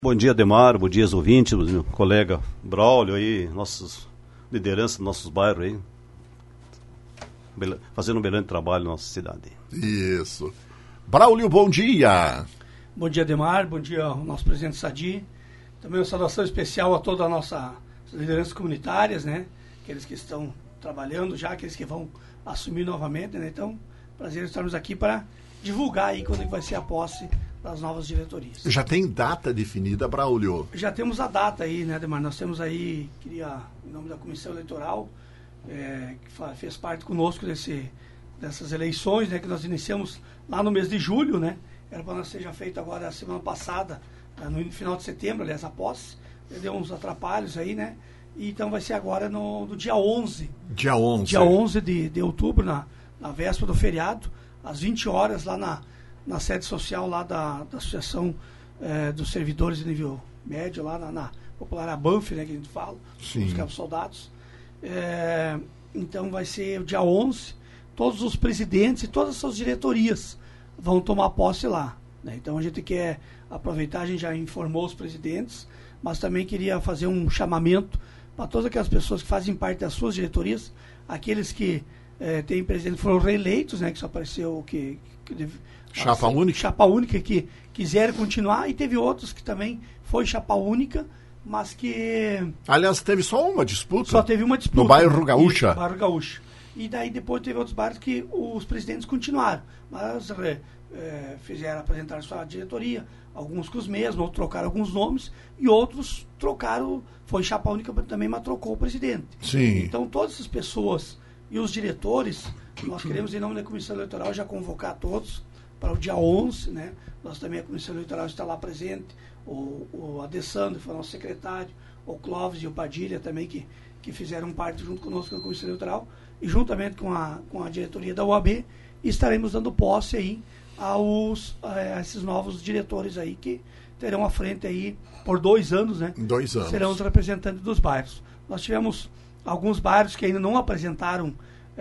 Bom dia, Ademar, bom dia, ouvintes, meu colega Braulio aí, nossas lideranças dos nossos bairros aí, fazendo um brilhante trabalho na nossa cidade. Isso. Braulio, bom dia. Bom dia, Ademar, bom dia ao nosso presidente Sadi. Também uma saudação especial a toda a nossa lideranças comunitárias, né? Aqueles que estão trabalhando já, aqueles que vão assumir novamente, né? Então, prazer estarmos aqui para divulgar aí quando vai ser a posse das novas diretorias. Já tem data definida, Braulio? Já temos a data aí, né, Ademar? Nós temos aí, em nome da Comissão Eleitoral, que fez parte conosco dessas eleições, né, que nós iniciamos lá no mês de julho, né? Era para nós seja feito agora a semana passada, no final de setembro, aliás, a posse. Deu uns atrapalhos aí, né? E então vai ser agora no dia 11. Dia 11. Dia 11 de outubro, na véspera do feriado, às 20 horas, lá na sede social lá da Associação dos Servidores de Nível Médio, lá na popular ABANF, né, que a gente fala, os Cabos Soldados. Então vai ser o dia 11, todos os presidentes e todas as suas diretorias vão tomar posse lá, né? Então a gente quer aproveitar, a gente já informou os presidentes, mas também queria fazer um chamamento para todas aquelas pessoas que fazem parte das suas diretorias, aqueles que têm presidente foram reeleitos, né, que só apareceu Chapa única? Chapa única, que quiseram continuar, e teve outros que também foi chapa única, mas que... Aliás, teve só uma disputa? Só teve uma disputa. No bairro Gaúcha? No bairro Gaúcha. E daí depois teve outros bairros que os presidentes continuaram, mas apresentaram sua diretoria, alguns com os mesmos, outros trocaram alguns nomes, e outros trocaram, foi chapa única também, mas trocou o presidente. Sim. Então todas essas pessoas e os diretores, nós queremos, em nome da Comissão Eleitoral, já convocar todos para o dia 11, né? Nós também, a Comissão Eleitoral está lá presente, o Adessandro, que foi nosso secretário, o Clóvis e o Padilha também, que fizeram parte junto conosco na Comissão Eleitoral, e juntamente com a diretoria da UAB, estaremos dando posse aí a esses novos diretores aí, que terão à frente aí por 2 anos, né? 2 anos. Serão os representantes dos bairros. Nós tivemos alguns bairros que ainda não apresentaram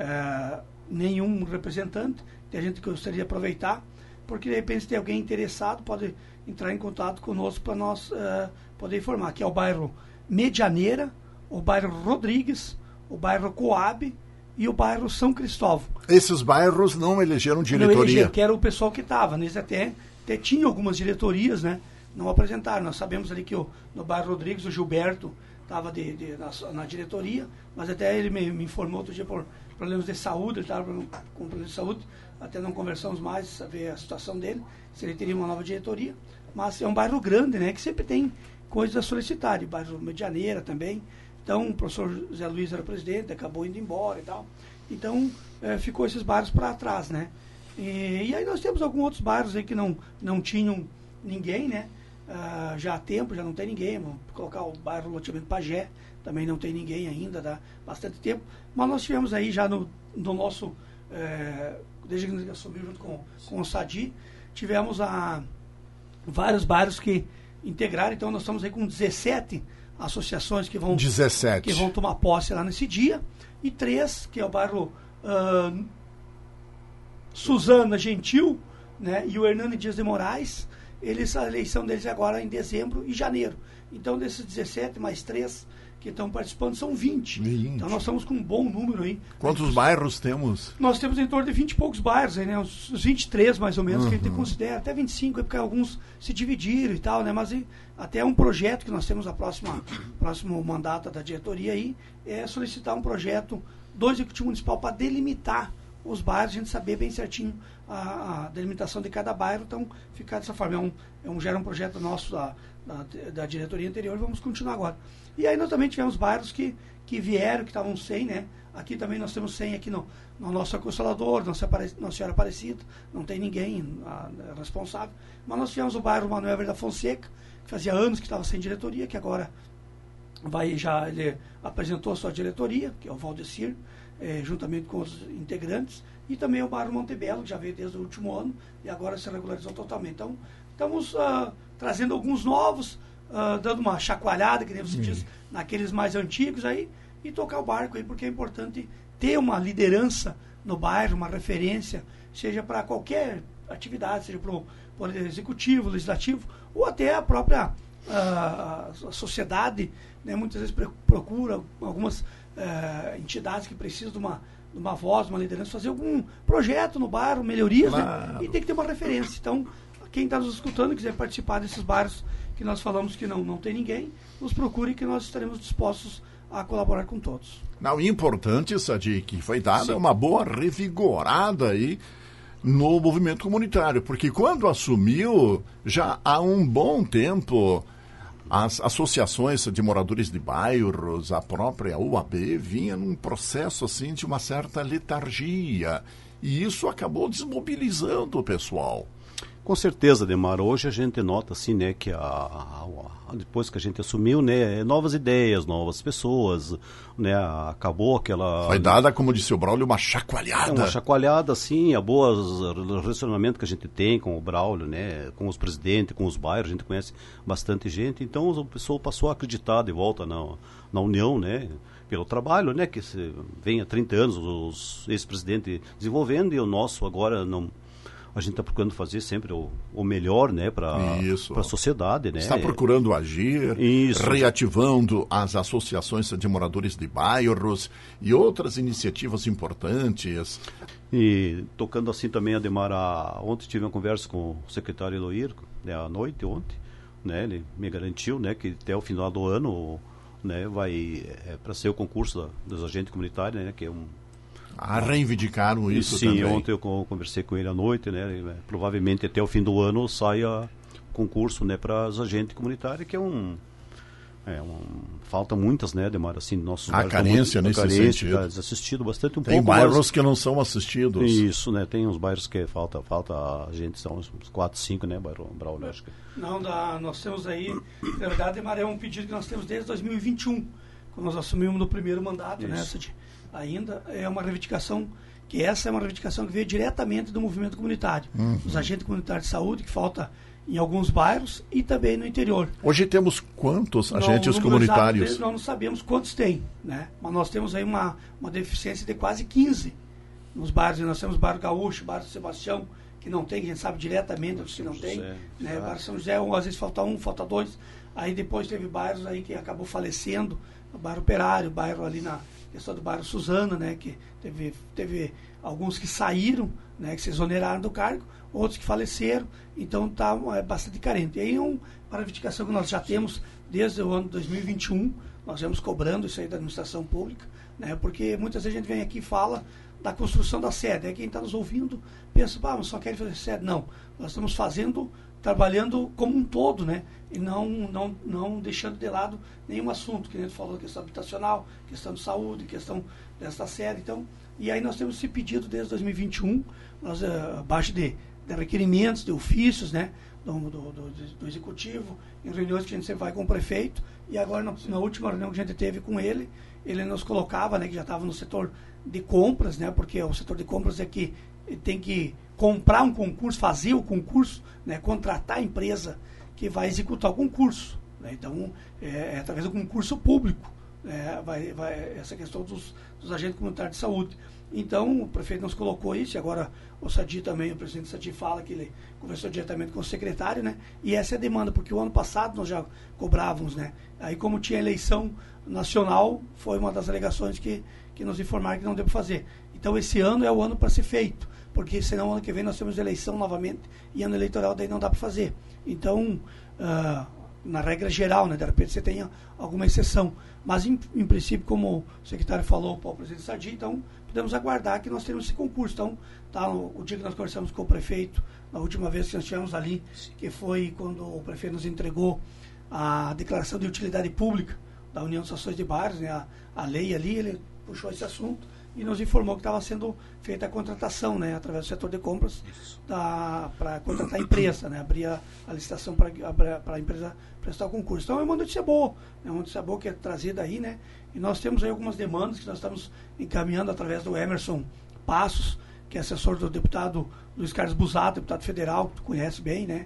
nenhum representante, que a gente gostaria de aproveitar, porque de repente se tem alguém interessado, pode entrar em contato conosco para nós poder informar, que é o bairro Medianeira, o bairro Rodrigues, o bairro Coab e o bairro São Cristóvão. Esses bairros não elegeram diretoria? Não elegeram, que era o pessoal que estava, né? Eles até tinham algumas diretorias, né? Não apresentaram. Nós sabemos ali que no bairro Rodrigues, o Gilberto estava na diretoria, mas até ele me informou outro dia por problemas de saúde, ele estava com problemas de saúde, até não conversamos mais, a ver a situação dele, se ele teria uma nova diretoria. Mas é um bairro grande, né, que sempre tem coisas a solicitar, e bairro Medianeira também. Então o professor Zé Luiz era o presidente, acabou indo embora e tal. Então ficou esses bairros para trás, né. E aí nós temos alguns outros bairros aí que não tinham ninguém, né. Já há tempo, já não tem ninguém. Vamos colocar o bairro Loteamento Pajé, também não tem ninguém ainda, dá bastante tempo. Mas nós tivemos aí já no nosso, desde que nós assumimos junto com o Sadi, tivemos vários bairros que integraram. Então nós estamos aí com 17 associações que vão tomar posse lá nesse dia, e 3, que é o bairro Suzana Gentil, né, e o Hernani Dias de Moraes. A eleição deles é agora em dezembro e janeiro. Então, desses 17 mais 3 que estão participando, são 20. Então, nós estamos com um bom número aí. Quantos bairros temos? Nós temos em torno de 20 e poucos bairros, aí, né? Uns 23 mais ou menos, que a gente considera, até 25, porque alguns se dividiram e tal, né? Mas até um projeto que nós temos a próximo mandato da diretoria aí, é solicitar um projeto do Executivo Municipal para delimitar os bairros, a gente saber bem certinho a delimitação de cada bairro. Então ficar dessa forma, gera um projeto nosso da diretoria anterior, e vamos continuar agora. E aí nós também tivemos bairros que vieram, que estavam sem, né? Aqui também nós temos 100 aqui no nosso Consolador, Nossa Senhora Aparecida, não tem ninguém responsável. Mas nós tivemos o bairro Manuel Verde da Fonseca, que fazia anos que estava sem diretoria, que agora ele apresentou a sua diretoria, que é o Valdecir, juntamente com os integrantes, e também o bairro Montebello, que já veio desde o último ano e agora se regularizou totalmente. Então, estamos trazendo alguns novos, dando uma chacoalhada, que nem você diz, naqueles mais antigos aí, e tocar o barco aí, porque é importante ter uma liderança no bairro, uma referência, seja para qualquer atividade, seja para o Poder Executivo, Legislativo, ou até a própria a sociedade, né, muitas vezes procura algumas entidades que precisam de uma voz, uma liderança, fazer algum projeto no bairro, melhorias, né? E tem que ter uma referência. Então, quem está nos escutando e quiser participar desses bairros que nós falamos que não tem ninguém, nos procure que nós estaremos dispostos a colaborar com todos. Não, importante, Sadi, que foi dada uma boa revigorada aí no movimento comunitário, porque quando assumiu, já há um bom tempo, as associações de moradores de bairros, a própria UAB, vinha num processo assim de uma certa letargia, e isso acabou desmobilizando o pessoal. Com certeza, Ademar. Hoje a gente nota assim, né, que depois que a gente assumiu, né, novas ideias, novas pessoas, né, acabou aquela... Foi dada, como disse o Braulio, uma chacoalhada. Uma chacoalhada, sim, a boas relacionamento que a gente tem com o Braulio, né, com os presidentes, com os bairros, a gente conhece bastante gente, então o pessoal passou a acreditar de volta na união, né, pelo trabalho, né, que vem há 30 anos os ex-presidentes desenvolvendo, e o nosso agora não... A gente está procurando fazer sempre o melhor, né, para a sociedade, né? Está procurando agir, reativando as associações de moradores de bairros e outras iniciativas importantes. E tocando assim também, Ademar, ontem tive uma conversa com o secretário Eloir, né, à noite ontem, né, ele me garantiu, né, que até o final do ano, né, vai para ser o concurso dos agentes comunitários, né, que é reivindicaram isso também. Sim, ontem eu conversei com ele à noite, né? Provavelmente até o fim do ano saia concurso, né, para os agentes comunitários, que falta muitas, né, Ademar, assim, nossos bairros. A carência nesse sentido. Assistido bastante um pouco. Tem bairros que não são assistidos. Isso, né, tem uns bairros que falta a gente, são uns 4, 5, né, bairro Braulio, acho que. Não, nós temos aí, na verdade, Ademar, é um pedido que nós temos desde 2021, quando nós assumimos no primeiro mandato, né, ainda é uma reivindicação, que essa é uma reivindicação que veio diretamente do movimento comunitário. Os agentes comunitários de saúde, que falta em alguns bairros e também no interior. Hoje temos quantos agentes comunitários? Nós não sabemos quantos tem, né? Mas nós temos aí uma deficiência de quase 15 nos bairros. Nós temos o bairro Gaúcho, o bairro Sebastião, que não tem, a gente sabe diretamente se não tem. Né? O bairro São José, às vezes falta um, falta dois. Aí depois teve bairros aí que acabou falecendo, o bairro Operário, o bairro ali na questão do bairro Suzana, né, que teve alguns que saíram, né, que se exoneraram do cargo, outros que faleceram, então está bastante carente. E aí uma reivindicação que nós já temos desde o ano 2021, nós vamos cobrando isso aí da administração pública, né, porque muitas vezes a gente vem aqui e fala da construção da sede, aí quem está nos ouvindo pensa, mas só querem fazer sede. Não, nós estamos trabalhando como um todo, né? E não deixando de lado nenhum assunto, que a gente falou, questão habitacional, questão de saúde, questão desta série. Então, e aí nós temos esse pedido desde 2021, nós, abaixo de requerimentos, de ofícios, né? Do executivo, em reuniões que a gente sempre vai com o prefeito, e agora na última reunião que a gente teve com ele nos colocava, né, que já estava no setor de compras, né? Porque o setor de compras é que tem que comprar um concurso, fazer o concurso, né, contratar a empresa que vai executar o concurso, né? Então, através do concurso público, vai essa questão dos agentes comunitários de saúde. Então, o prefeito nos colocou isso, e agora o Sadi também, o presidente Sadi fala que ele conversou diretamente com o secretário, né? E essa é a demanda, porque o ano passado nós já cobrávamos, né? Aí, como tinha eleição nacional, foi uma das alegações que nos informaram que não deu para fazer. Então, esse ano é o ano para ser feito, porque senão ano que vem nós temos eleição novamente, e ano eleitoral daí não dá para fazer. Então, na regra geral, né, de repente você tenha alguma exceção, mas em princípio, como o secretário falou para o presidente Sadi, então podemos aguardar que nós teremos esse concurso. Então, o dia que nós conversamos com o prefeito, na última vez que nós estivemos ali, que foi quando o prefeito nos entregou a declaração de utilidade pública da União das Associações de Bairros, né, a lei ali, ele puxou esse assunto e nos informou que estava sendo feita a contratação, né, através do setor de compras, para contratar a empresa, né, abrir a licitação para a empresa prestar o concurso. Então é uma notícia boa, que é trazida aí, né, e nós temos aí algumas demandas que nós estamos encaminhando através do Emerson Passos, que é assessor do deputado Luiz Carlos Busato, deputado federal, que tu conhece bem, né,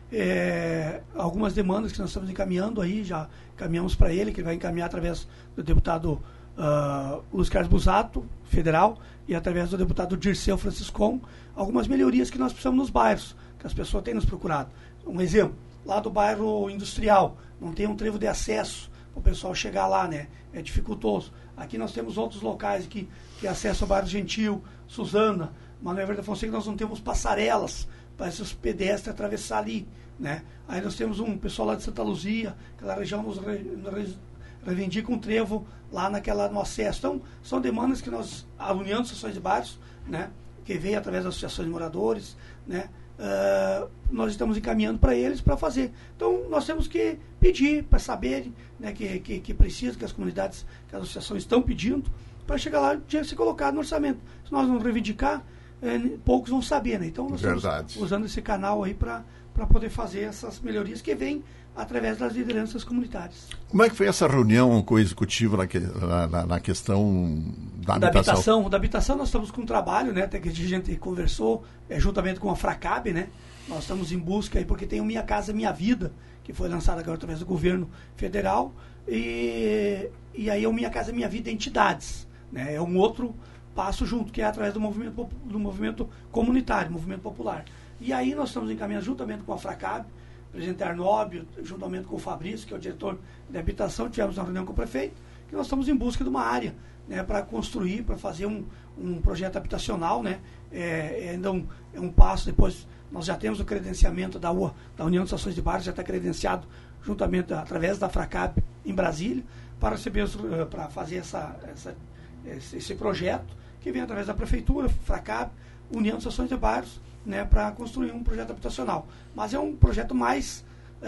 algumas demandas que nós estamos encaminhando aí, já encaminhamos para ele, que ele vai encaminhar através do deputado Luiz Carlos Busato, federal, e através do deputado Dirceu Franciscon, algumas melhorias que nós precisamos nos bairros, que as pessoas têm nos procurado. Um exemplo, lá do bairro industrial, não tem um trevo de acesso para o pessoal chegar lá, né? É dificultoso. Aqui nós temos outros locais que acessam o bairro Gentil, Suzana, Manuel Verde da Fonseca, nós não temos passarelas para esses pedestres atravessar ali, né? Aí nós temos um pessoal lá de Santa Luzia, aquela região nos reivindica um trevo lá no acesso. Então, são demandas que a União de Associações de Bairros, né, que veio através das associações de moradores, né, nós estamos encaminhando para eles para fazer. Então, nós temos que pedir para saberem, né, que precisa, que as comunidades, que as associações estão pedindo, para chegar lá e ser colocado no orçamento. Se nós não reivindicar, poucos vão saber, né? Então, nós estamos usando esse canal aí para poder fazer essas melhorias que vêm através das lideranças comunitárias. Como é que foi essa reunião com o executivo na questão da habitação? Da habitação nós estamos com um trabalho, né? Até que a gente conversou juntamente com a Fracab, né? Nós estamos em busca aí, porque tem o Minha Casa Minha Vida, que foi lançado agora através do governo federal, e aí é o Minha Casa Minha Vida Entidades, né? É um outro passo junto, que é através do movimento comunitário, movimento popular. E aí nós estamos encaminhando juntamente com a Fracab, o presidente Arnóbio, juntamente com o Fabrício, que é o diretor de habitação, tivemos uma reunião com o prefeito, que nós estamos em busca de uma área, né, para construir, para fazer um projeto habitacional, né? Ainda é um passo, depois nós já temos o credenciamento da União de Associações de Bairros, já está credenciado juntamente através da Fracab em Brasília, para fazer esse projeto, que vem através da Prefeitura, Fracab, União de Associações de Bairros, né, para construir um projeto habitacional. Mas é um projeto mais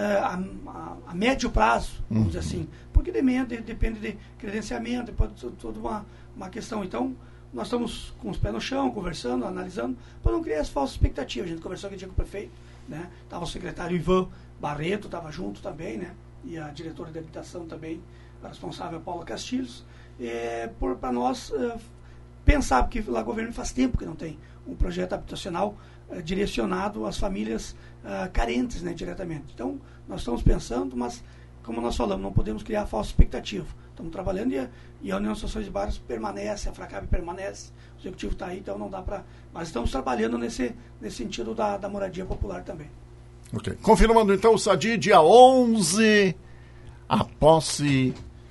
a médio prazo, vamos dizer assim, porque depende de credenciamento, depois de toda uma questão. Então, nós estamos com os pés no chão, conversando, analisando, para não criar as falsas expectativas. A gente conversou aquele dia com o prefeito, né? Estava o secretário Ivan Barreto, estava junto também, né? E a diretora de habitação também, a responsável Paula Castilhos, para nós pensar, porque lá o governo faz tempo que não tem um projeto habitacional direcionado às famílias carentes, né, diretamente. Então, nós estamos pensando, mas, como nós falamos, não podemos criar falsa expectativa. Estamos trabalhando e a União de Associações de Bairros permanece, a Fracab permanece, o Executivo está aí, então não dá para... Mas estamos trabalhando nesse sentido da moradia popular também. Ok. Confirmando, então, o Sadi, dia 11, a posse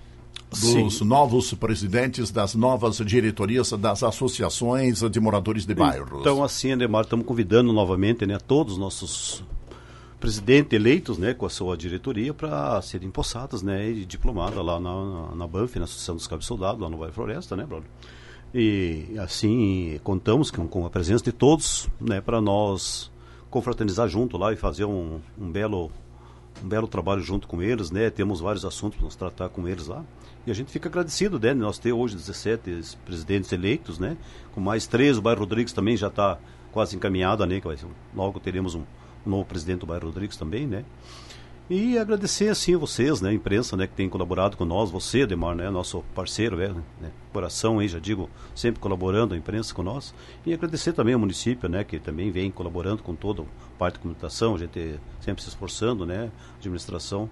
dos novos presidentes das novas diretorias das associações de moradores de bairros. Então, assim, Ademar, estamos convidando novamente, né, todos os nossos presidentes eleitos, né, com a sua diretoria para serem empossados, né, e diplomados lá na BANF, na Associação dos Cabos Soldados, lá no Bairro Floresta, né, Bruno? E, assim, contamos com a presença de todos, né, para nós confraternizar junto lá e fazer um belo trabalho junto com eles, né? Temos vários assuntos para nos tratar com eles lá. E a gente fica agradecido, né? Nós temos hoje 17 presidentes eleitos, né? Com mais 3, o Bairro Rodrigues também já está quase encaminhado, né? Que logo teremos um novo presidente do Bairro Rodrigues também, né? E agradecer, assim, a vocês, né? A imprensa, né? Que tem colaborado com nós, você, Ademar, né? Nosso parceiro, né? Coração aí, já digo, sempre colaborando a imprensa com nós. E agradecer também ao município, né? Que também vem colaborando com toda a parte de comunicação, a gente sempre se esforçando, né? Administração.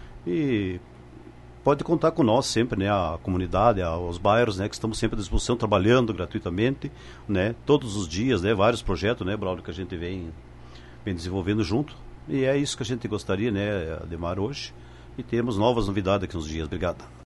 E pode contar com nós sempre, né? A comunidade, os bairros, né? Que estamos sempre à disposição, trabalhando gratuitamente, né? Todos os dias, né? Vários projetos, né, Braulio, que a gente vem desenvolvendo junto. E é isso que a gente gostaria, né, Ademar, hoje. E temos novas novidades aqui nos dias. Obrigado.